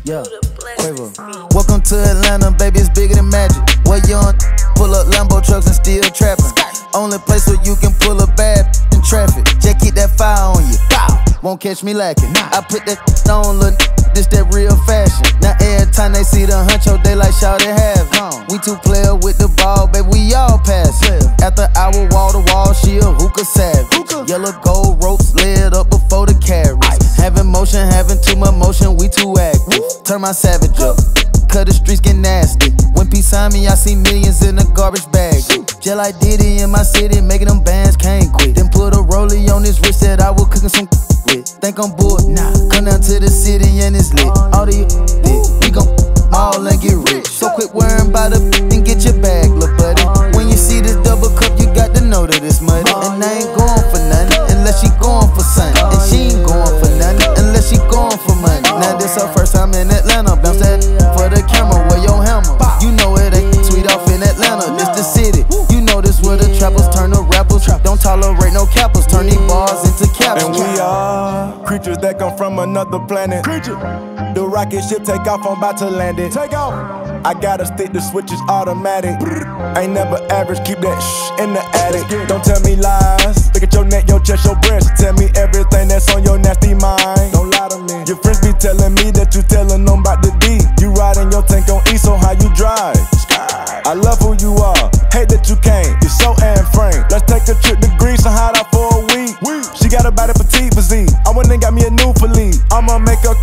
Yeah, Quavo. Welcome to Atlanta, baby, it's bigger than magic. Where young pull up Lambo trucks and still trapping. Only place where you can pull a bad in traffic. Just keep that fire on you. Won't catch me lacking. I put that on, look, this that real fashion. Now every time they see the huncho, they like shout it have it. We two player with the ball, baby, we all pass it. After hour, wall to wall, she a hookah savage. Yellow gold ropes laid up before the carries. Having motion, having too much motion, we too active. Turn my savage up, cut the streets get nasty. When peace on me, I see millions in a garbage bag. Just like Diddy in my city, making them bands can't quit. Then put a rollie on this wrist that I was cooking some with. Think I'm bored? Nah. Come down to the city and it's lit. All the lit. We gon' all and get rich. So quit worrying about it and get your bag, little buddy. When you see this double cup, you got to know that it's muddy. And I ain't going for nothing unless she going for something. And she ain't going for nothing unless she going for money. Now this her first time in Atlanta. Bounce that for the camera, wear your hammer. You know it ain't sweet off in Atlanta. This the city. You know this where the trappers turn to rappers. Don't tolerate no cappers. Turn these bars into captures. And we are creatures that come from another planet. The rocket ship take off, I'm about to land it. Take off. I gotta stick the switches automatic. Ain't never average, keep that shh in the attic. Don't tell me lies. Look at your neck, your chest, your breast. Tell me everything that's on your nasty mind. Don't lie to me. Your friends be telling me that you telling them about the D. You riding your tank on E, so how you drive? I love who you are, hate that you came. You're so Anne Frank. Let's take a trip to Greece and hide out for a week. She got a body petite physique. I went and got me a new Philippe. I'ma make her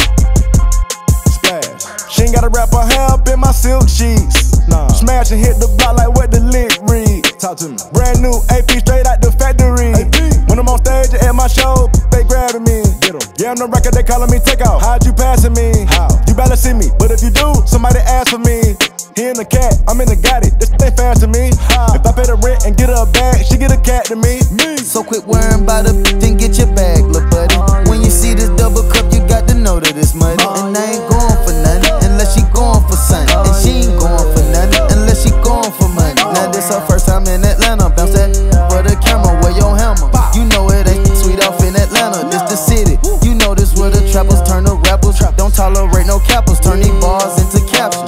splash. She ain't gotta wrap her hair up in my silk sheets. Nah. Smash and hit the block like what the lick read. Talk to me. Brand new AP straight out the factory. AP. When I'm on stage at my show, they grabbing me. Get 'em. Yeah, on the record they calling me takeoff. How'd you passing me? How? You better see me, but if you do, somebody ask for me. He in the cat, I'm in the Gotti. This ain't fast to me. How? If I pay the rent and get her a bag, she get a cat to me. So quit worrying about it, then get your bag, little buddy. When you see this double cup, you got to know that it's muddy. And I ain't going for nothing unless she going for something. And she ain't going for nothing unless she going for money. Now this her first time in Atlanta. Bounce that for the camera, wear your hammer. You know it ain't sweet off in Atlanta. This the city. You know this where the trappers turn to rappers. Don't tolerate no cappers. Turn these bars into captures.